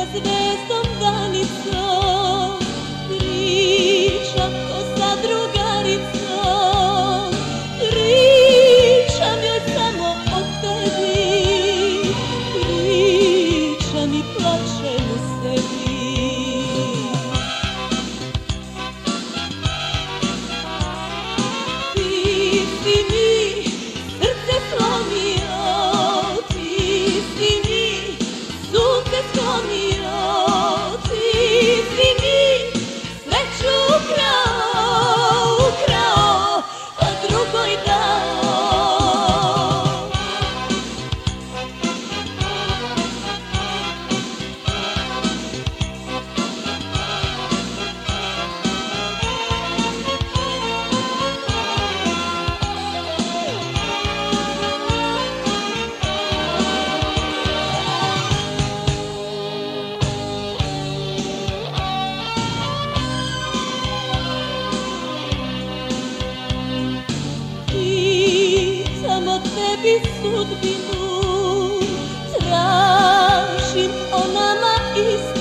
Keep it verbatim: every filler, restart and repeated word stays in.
sa zvezdom danicom, pričam ko sa drugaricom, pričam joj samo o tebi, pričam i plačem u sebi. Ti si mi srce slomio, ti si mi sunce sklonio, ti si mi sreću ukrao, ukrao, a drugoj dao. Pitam o tebi sudbinu, tražim o nama istinu.